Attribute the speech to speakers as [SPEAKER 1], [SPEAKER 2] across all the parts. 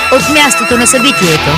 [SPEAKER 1] от мястото на събитието.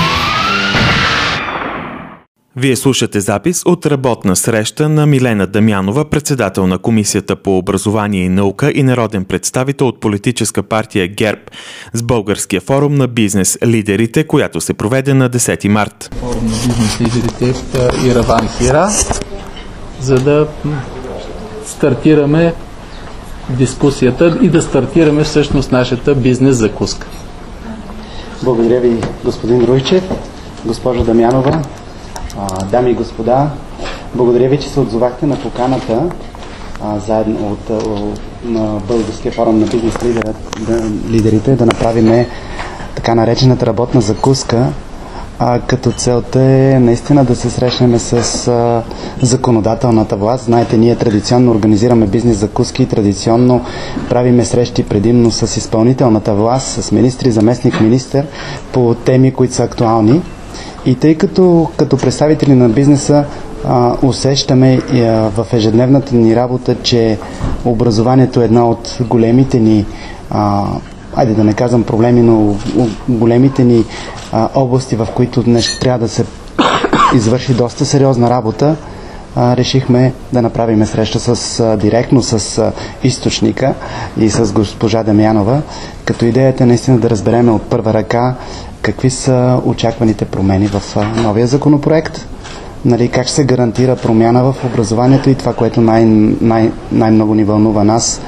[SPEAKER 2] Вие слушате запис от работна среща на Милена Дамянова, председател на Комисията по образование и наука и народен представител от политическа партия ГЕРБ с Българския форум на бизнес лидерите, която се проведе на 10 март.
[SPEAKER 3] Форум на бизнес лидерите в Ираван Хира, за да стартираме дискусията и да стартираме всъщност нашата бизнес закуска.
[SPEAKER 4] Благодаря ви, господин Руйчев, госпожа Дамянова, дами и господа. Благодаря ви, че се отзовахте на поканата заедно на Българския форум на бизнес лидерите да направим така наречената работна закуска, като целта е наистина да се срещнем с законодателната власт. Знаете, ние традиционно организираме бизнес закуски, традиционно правиме срещи предимно с изпълнителната власт, с министри, заместник министър по теми, които са актуални. И тъй като представители на бизнеса усещаме в ежедневната ни работа, че образованието е една от големите ни, айде да не казвам проблеми, но големите ни области, в които днес трябва да се извърши доста сериозна работа, решихме да направим среща директно с източника и с госпожа Дамянова, като идеята е наистина да разберем от първа ръка какви са очакваните промени в новия законопроект, как ще се гарантира промяна в образованието и това, което най-много ни вълнува нас,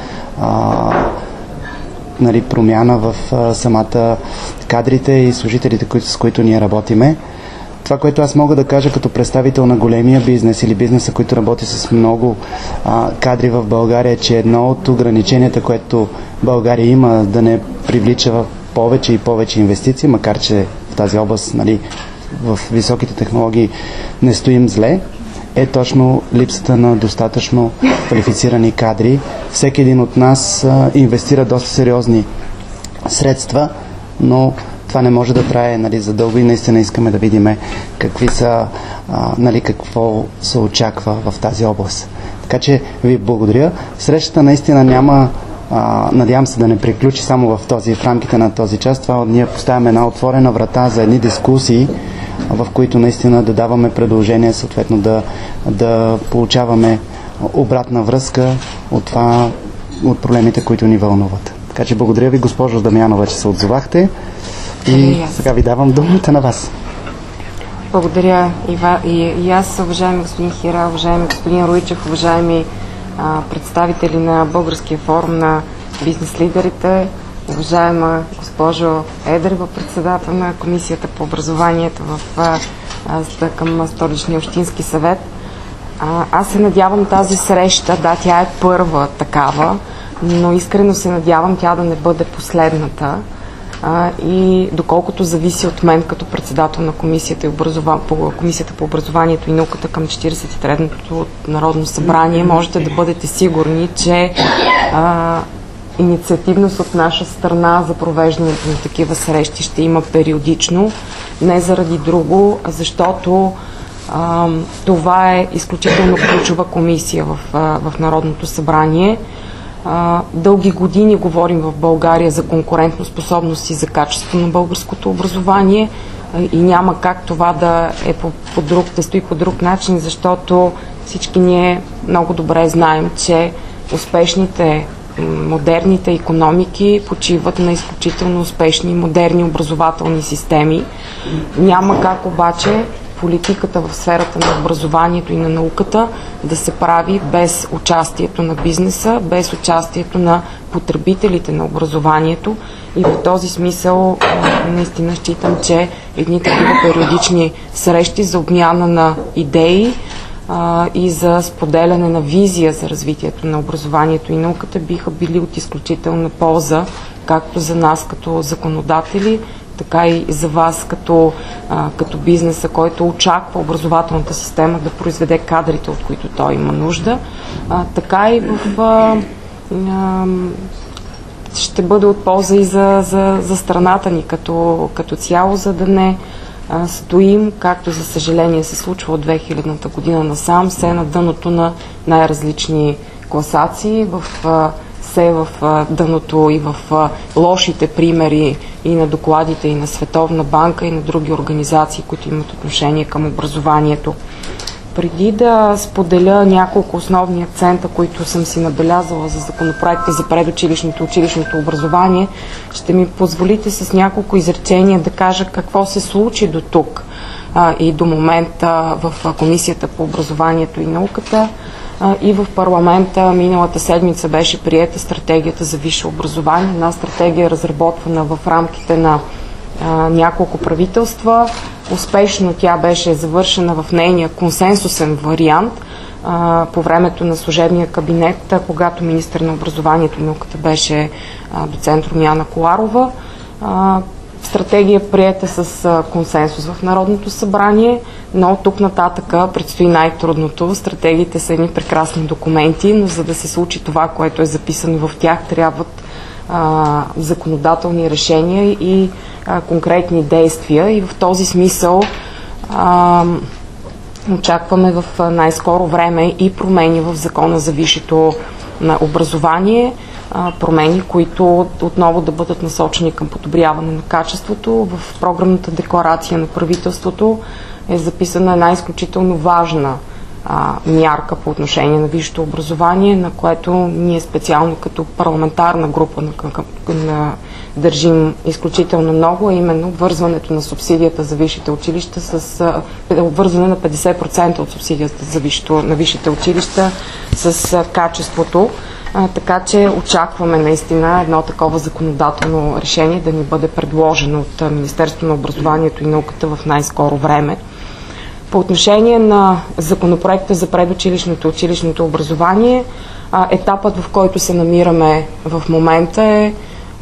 [SPEAKER 4] промяна в самата кадрите и служителите, с които ние работиме. Това, което аз мога да кажа като представител на големия бизнес или бизнеса, който работи с много кадри в България, че едно от ограниченията, което България има, да не привлича в повече и повече инвестиции, макар че в тази област, в високите технологии не стоим зле, е точно липсата на достатъчно квалифицирани кадри. Всеки един от нас инвестира доста сериозни средства, но това не може да трае задълго и наистина искаме да видим какво се очаква в тази област. Така че ви благодаря. Срещата наистина няма, надявам се да не приключи само в рамките на този час. Това ние поставяме една отворена врата за едни дискусии, в които наистина да даваме предложения, съответно да получаваме обратна връзка от проблемите, които ни вълнуват. Така че благодаря ви, госпожо Дамянова, че се отзовахте и сега ви давам думата на вас.
[SPEAKER 5] Благодаря и аз, уважаеми господин Хира, уважаеми господин Руйчев, уважаеми представители на Българския форум на бизнес лидерите, уважаема госпожо Едрева, председател на Комисията по образованието към Столичния общински съвет. Аз се надявам тази среща, тя е първа такава, но искрено се надявам тя да не бъде последната. И доколкото зависи от мен като председател на Комисията по образованието и науката към 43-то Народно събрание, можете да бъдете сигурни, че инициативност от наша страна за провеждането на такива срещи ще има периодично, не заради друго, а защото това е изключително ключова комисия в Народното събрание. Дълги години говорим в България за конкурентоспособност и за качество на българското образование и няма как това да стои по друг начин, защото всички ние много добре знаем, че успешните модерните икономики почиват на изключително успешни модерни образователни системи. Няма как обаче политиката в сферата на образованието и на науката да се прави без участието на бизнеса, без участието на потребителите на образованието. И в този смисъл наистина считам, че едни такива периодични срещи за обмяна на идеи и за споделяне на визия за развитието на образованието и науката биха били от изключителна полза, както за нас като законодатели, така и за вас като бизнеса, който очаква образователната система да произведе кадрите, от които той има нужда, така и ще бъде от полза и за страната ни като цяло, за да не стоим, както за съжаление се случва от 2000-та година насам, все на дъното на най-различни класации в все в дъното и в лошите примери и на докладите и на Световна банка и на други организации, които имат отношение към образованието. Преди да споделя няколко основни акцента, които съм си набелязала за законопроекта за предучилищното и училищното образование, ще ми позволите с няколко изречения да кажа какво се случи до тук и до момента в Комисията по образованието и науката и в парламента. Миналата седмица беше приета стратегията за висше образование. Една стратегия, разработвана в рамките на няколко правителства. Успешно тя беше завършена в нейния консенсусен вариант по времето на служебния кабинет, когато министър на образованието и науката беше доцент Румяна Коларова. Стратегия приета с консенсус в Народното събрание, но тук нататъка предстои най-трудното. Стратегиите са едни прекрасни документи, но за да се случи това, което е записано в тях, трябват законодателни решения и конкретни действия. И в този смисъл очакваме в най-скоро време и промени в Закона за висшето образование, промени, които отново да бъдат насочени към подобряване на качеството. В програмната декларация на правителството е записана една изключително важна мярка по отношение на висшето образование, на което ние специално като парламентарна група държим изключително много, а именно обвързването на субсидията за висшите училища обвързване на 50% от субсидията на висшите училища с качеството. Така че очакваме наистина едно такова законодателно решение да ни бъде предложено от Министерството на образованието и науката в най-скоро време. По отношение на законопроекта за предучилищното и училищното образование, етапът, в който се намираме в момента е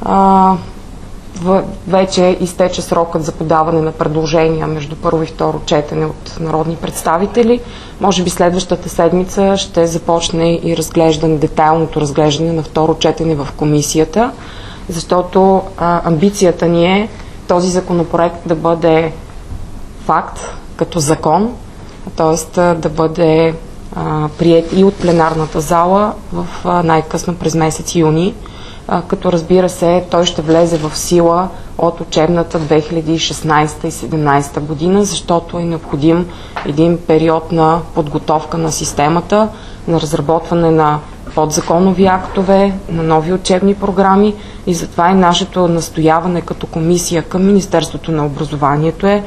[SPEAKER 5] вече изтече срокът за подаване на предложения между първо и второ четене от народни представители. Може би следващата седмица ще започне и детайлното разглеждане на второ четене в комисията, защото амбицията ни е този законопроект да бъде факт като закон, т.е. да бъде приет и от пленарната зала в най-късно през месец юни, като разбира се, той ще влезе в сила от учебната 2016 и 2017 година, защото е необходим един период на подготовка на системата, на разработване на подзаконови актове, на нови учебни програми и затова и нашето настояване като комисия към Министерството на образованието е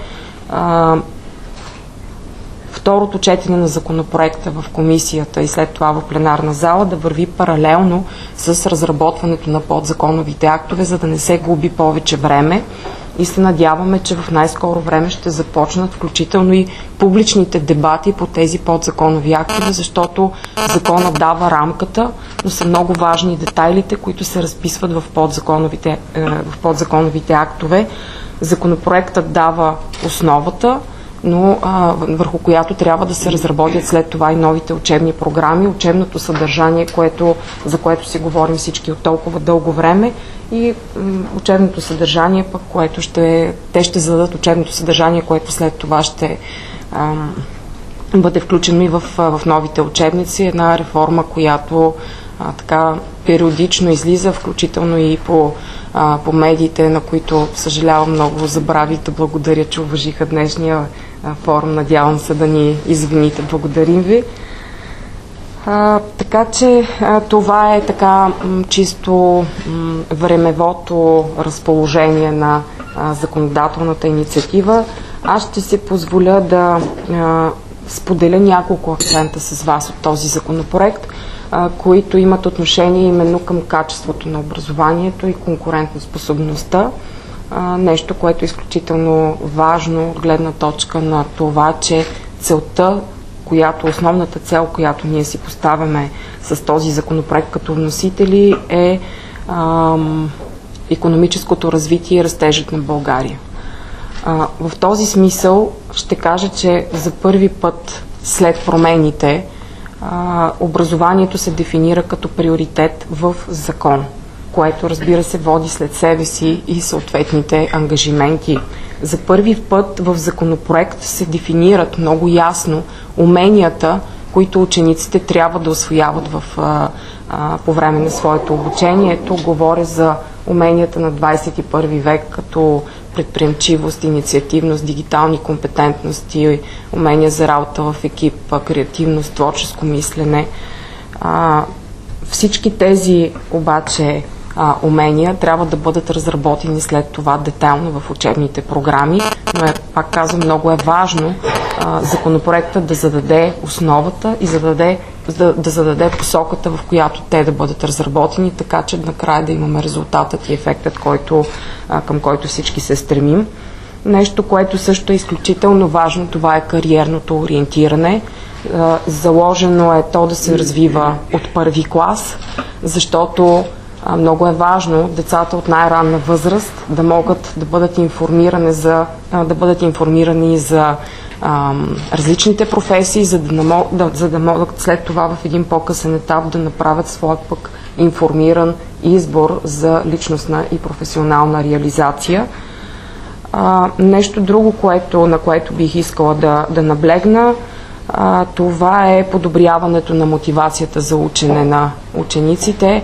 [SPEAKER 5] второто четене на законопроекта в комисията и след това в пленарна зала да върви паралелно с разработването на подзаконовите актове, за да не се губи повече време. И се надяваме, че в най-скоро време ще започнат включително и публичните дебати по тези подзаконови актове, защото законът дава рамката, но са много важни детайлите, които се разписват в подзаконовите актове. Законопроектът дава основата, но върху която трябва да се разработят след това и новите учебни програми, учебното съдържание, за което си говорим всички от толкова дълго време, и учебното съдържание, пък те ще зададат учебното съдържание, което след това ще бъде включено и в новите учебници. Една реформа, която така периодично излиза, включително и по медиите, на които съжалявам много забравих да благодаря, че уважиха днешния форум. Надявам се да ни извините. Благодарим ви. Така че това е така чисто времевото разположение на законодателната инициатива. Аз ще си позволя да споделя няколко акцента с вас от този законопроект, които имат отношение именно към качеството на образованието и конкурентоспособността. Нещо, което е изключително важно от гледна точка на това, че основната цел, която ние си поставяме с този законопроект като вносители, е икономическото развитие и растежът на България. В този смисъл ще кажа, че за първи път след промените образованието се дефинира като приоритет в закон, което, разбира се, води след себе си и съответните ангажименти. За първи път в законопроект се дефинират много ясно уменията, които учениците трябва да усвояват в по време на своето обучение. Тук говоря за уменията на 21 век, като предприемчивост, инициативност, дигитални компетентности, умения за работа в екип, креативност, творческо мислене. Всички тези обаче умения трябва да бъдат разработени след това детайлно в учебните програми, но пак казвам, много е важно законопроектът да зададе основата и да зададе посоката, в която те да бъдат разработени, така че накрая да имаме резултатът и ефектът, към който всички се стремим. Нещо, което също е изключително важно, това е кариерното ориентиране. Заложено е то да се развива от първи клас, защото много е важно децата от най-ранна възраст да могат да бъдат информирани за различните професии, за да могат след това в един по-късен етап да направят своя пък информиран избор за личностна и професионална реализация. Нещо друго, на което бих искала да наблегна, това е подобряването на мотивацията за учене на учениците.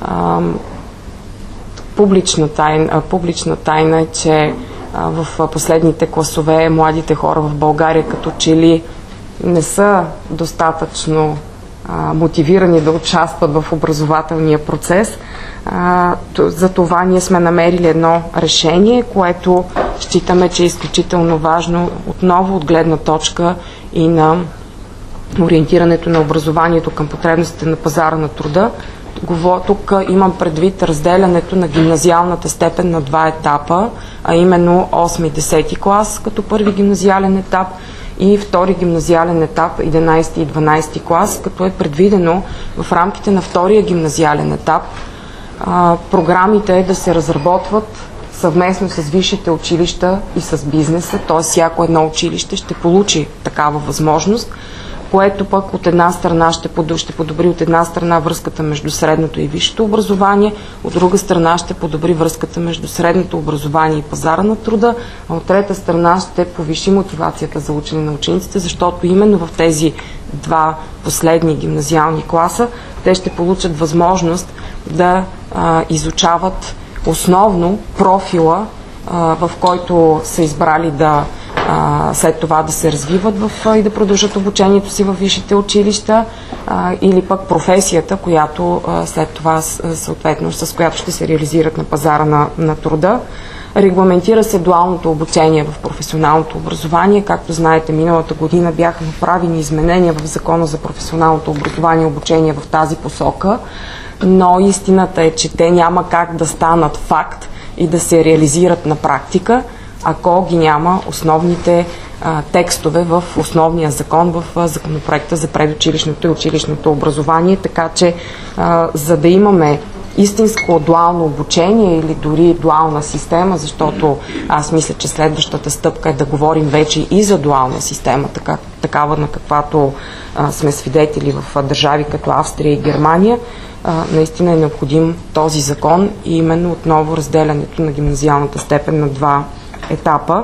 [SPEAKER 5] Публична тайна е, че в последните класове младите хора в България като че ли не са достатъчно мотивирани да участват в образователния процес. За това ние сме намерили едно решение, което считаме, че е изключително важно отново от гледна точка и на ориентирането на образованието към потребностите на пазара на труда. Тук имам предвид разделянето на гимназиалната степен на два етапа, а именно 8 и 10 клас като първи гимназиален етап и втори гимназиален етап 11 и 12 клас, като е предвидено в рамките на втория гимназиален етап програмите да се разработват съвместно с висшите училища и с бизнеса, т.е. всяко едно училище ще получи такава възможност, което пък от една страна ще подобри от една страна връзката между средното и висшето образование, от друга страна ще подобри връзката между средното образование и пазара на труда, а от трета страна ще повиши мотивацията за учене на учениците, защото именно в тези два последни гимназиални класа те ще получат възможност да изучават основно профила, в който са избрали след това да се развиват и да продължат обучението си в висшите училища, или пък професията, която след това съответно с която ще се реализират на пазара на труда. Регламентира се дуалното обучение в професионалното образование. Както знаете, миналата година бяха направени изменения в Закона за професионалното образование и обучение в тази посока, но истината е, че те няма как да станат факт и да се реализират на практика, ако ги няма основните текстове в основния закон, в законопроекта за предучилищното и училищното образование, така че за да имаме истинско дуално обучение или дори дуална система, защото аз мисля, че следващата стъпка е да говорим вече и за дуална система, такава на каквато сме свидетели в държави като Австрия и Германия, наистина е необходим този закон и именно отново разделянето на гимназиалната степен на два етапа.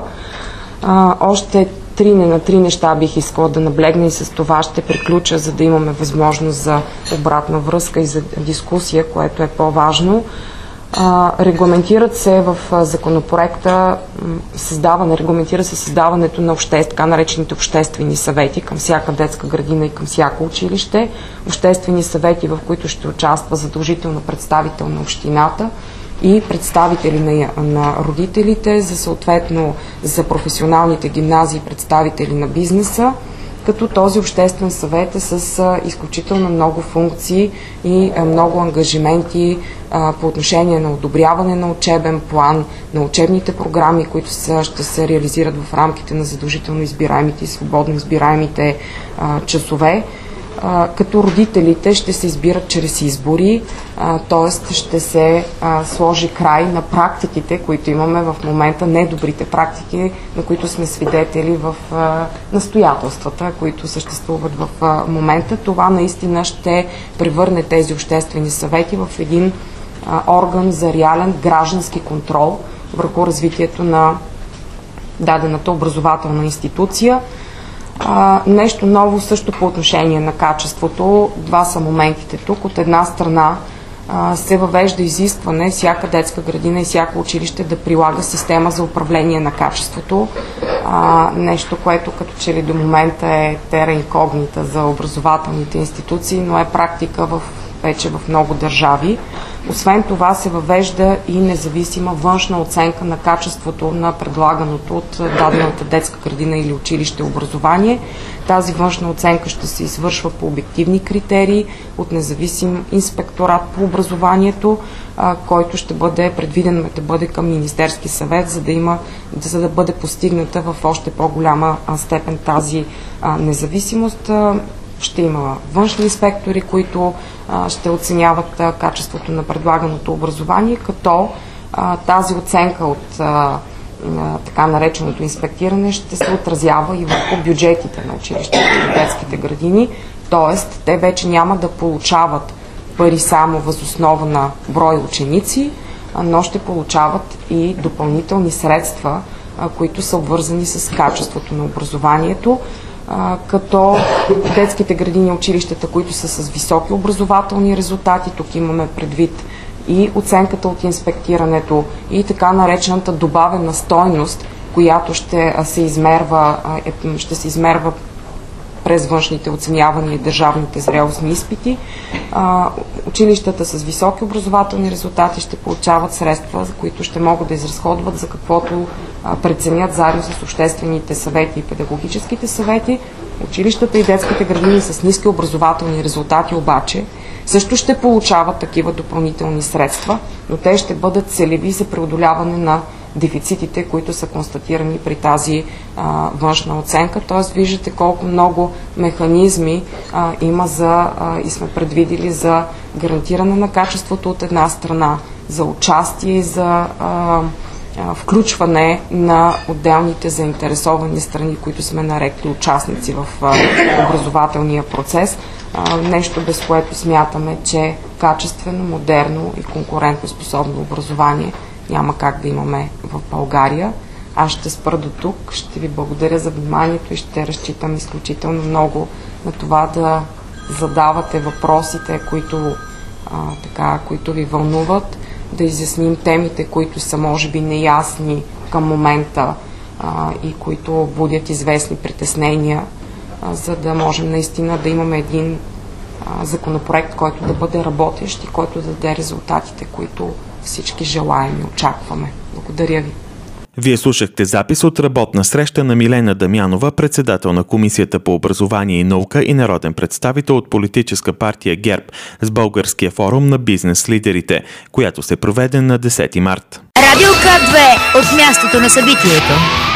[SPEAKER 5] Още на три неща бих искала да наблегна и с това ще приключа, за да имаме възможност за обратна връзка и за дискусия, което е по-важно. Регламентират се в законопроекта регламентира се създаването на така наречените обществени съвети към всяка детска градина и към всяко училище. Обществени съвети, в които ще участва задължително представител на общината и представители на родителите, за професионалните гимназии представители на бизнеса, като този обществен съвет е с изключително много функции и много ангажименти по отношение на одобряване на учебен план, на учебните програми, които ще се реализират в рамките на задължително избираемите и свободно избираемите часове. Като родителите ще се избират чрез избори, т.е. ще се сложи край на практиките, които имаме в момента, недобрите практики, на които сме свидетели в настоятелствата, които съществуват в момента. Това наистина ще превърне тези обществени съвети в един орган за реален граждански контрол върху развитието на дадената образователна институция. Нещо ново също по отношение на качеството. Два са моментите тук. От една страна се въвежда изискване всяка детска градина и всяко училище да прилага система за управление на качеството. Нещо, което като че ли до момента е тера инкогнита за образователните институции, но е практика вече в много държави. Освен това се въвежда и независима външна оценка на качеството на предлаганото от дадената детска градина или училище образование. Тази външна оценка ще се извършва по обективни критерии от независим инспекторат по образованието, който ще бъде предвиден да бъде към Министерски съвет, за да бъде постигната в още по-голяма степен тази независимост. Ще има външни инспектори, които ще оценяват качеството на предлаганото образование, като тази оценка от така нареченото инспектиране ще се отразява и върху бюджетите на училищата и детските градини, т.е. те вече няма да получават пари само въз основа на брой ученици, но ще получават и допълнителни средства, които са обвързани с качеството на образованието, като детските градини и училищата, които са с високи образователни резултати, тук имаме предвид и оценката от инспектирането и така наречената добавена стойност, която ще се измерва през външните оценявания и държавните зрелостни изпити. Училищата с високи образователни резултати ще получават средства, за които ще могат да изразходват за каквото преценят заедно с обществените съвети и педагогическите съвети. Училищата и детските градини с ниски образователни резултати обаче също ще получават такива допълнителни средства, но те ще бъдат целеви за преодоляване на дефицитите, които са констатирани при тази външна оценка. Т.е. виждате колко много механизми има и сме предвидили за гарантиране на качеството от една страна, за участие и за включване на отделните заинтересовани страни, които сме нарекли участници в образователния процес. Нещо, без което смятаме, че качествено, модерно и конкурентоспособно образование няма как да имаме в България. Аз ще спра до тук. Ще ви благодаря за вниманието и ще разчитам изключително много на това да задавате въпросите, които ви вълнуват, да изясним темите, които са може би неясни към момента и които будят известни притеснения, за да можем наистина да имаме един законопроект, който да бъде работещ и който да даде резултатите, които всички желаем и очакваме. Благодаря ви.
[SPEAKER 2] Вие слушахте запис от работна среща на Милена Дамянова, председател на Комисията по образование и наука и народен представител от политическа партия ГЕРБ с Българския форум на бизнес лидерите, която се проведе на 10 март.
[SPEAKER 1] Радио К2 от мястото на събитието.